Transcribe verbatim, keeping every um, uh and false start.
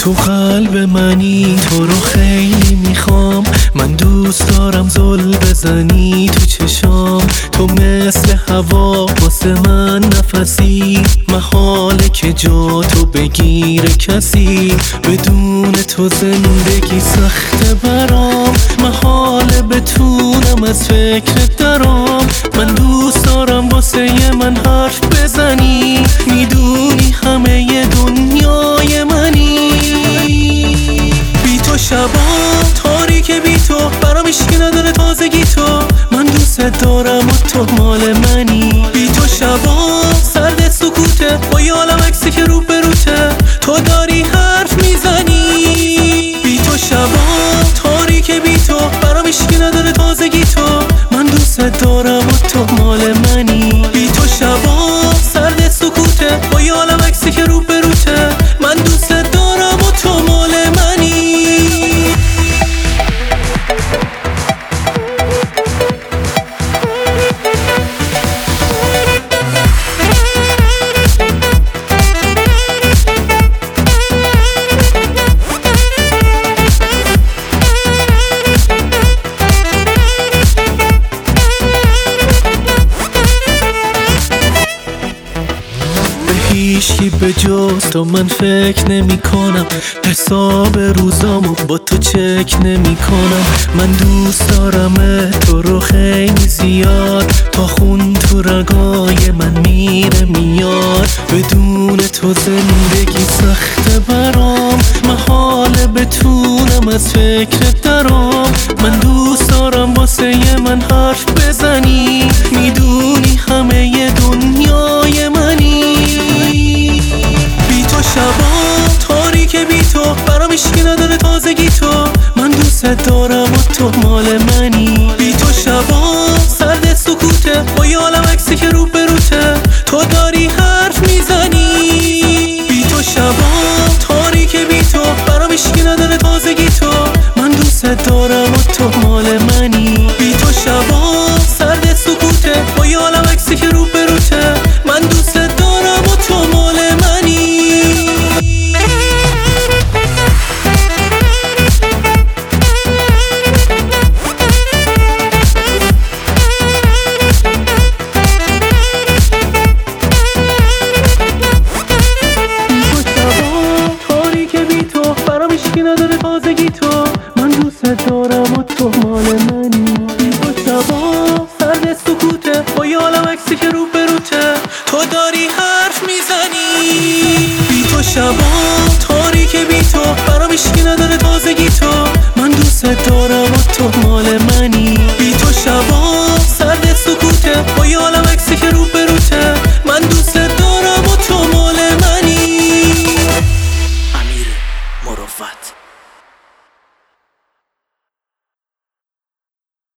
تو قلب منی، تو رو خیلی میخوام. من دوست دارم زل بزنی تو چشام. تو مثل هوا واسه من نفسی، محاله که جا تو بگیره کسی. بدون تو زندگی سخته برام، محاله بتونم از فکرت درام. من دوست دارم واسه من حرف بزنی، میدونی همه دنیای منی. بی تو شبا تاریک، بی تو برام هیچکی نداره تازگی تو. من دوست دارم و تو مال منی. بی تو شبا سرد سکوته، با یه عالم عکسی که رو بروته. تو داری حرف میزنی. بی تو شبا تاریک، بی تو برام هیچکی نداره تازگی تو. من دوست دارم و تو مال منی. بی تو شبا سرد سکوته، با یه عالم عکسی که رو بروته. من دوست دارم و تو مال منی. هیچکی به جز تو من فکر نمی کنم. حساب روزامو با تو چک نمی کنم. من دوست دارم تو رو خیلی زیاد، تا خون تو رگای من میره میاد. بدون تو زندگی سخته برام، محاله بتونم از فکرت درام. من دوست دارم واسه من حرف بزنی، میدونی همه دنیای منی. بی تو شبا تاریک، بی تو برام هیچکی نداره تازگی تو. من دوست دارم و تو مال منی. بی تو شبا سرد سکوته، با یه عالم عکسی که رو بروته. تو داری حرف میزنی. بی تو شبا تاریک، بی تو برام هیچکی نداره تازگی تو. من دوست دارم و تو مال منی. بی تو شبا سرد سکوته، با یه عالم عکسی که رو بروته. من دوست دارم و تو مال منی. هیچکی نداره تازگی تو. من دوست دارم و تو مال منی. بی تو شبا سرد سکوته، با یه عالم عکسی که رو بروته. تو داری حرف میزنی. بی تو شبا تاریک، بی تو برام هیچکی نداره تازگی تو. من دوست دارم و تو مال منی.